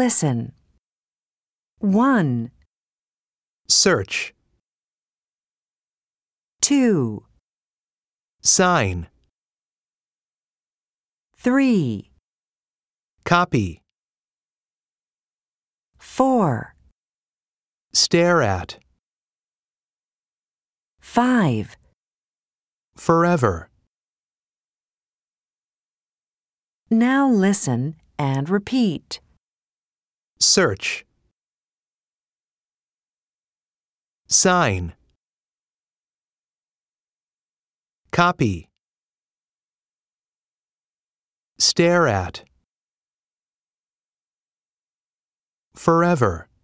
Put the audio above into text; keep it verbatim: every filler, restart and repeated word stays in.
Listen. one, Search. two, Sign. three, Copy. four, Stare at. five. Forever. Now listen and repeat. Search. Sign. Copy. Stare at. Forever.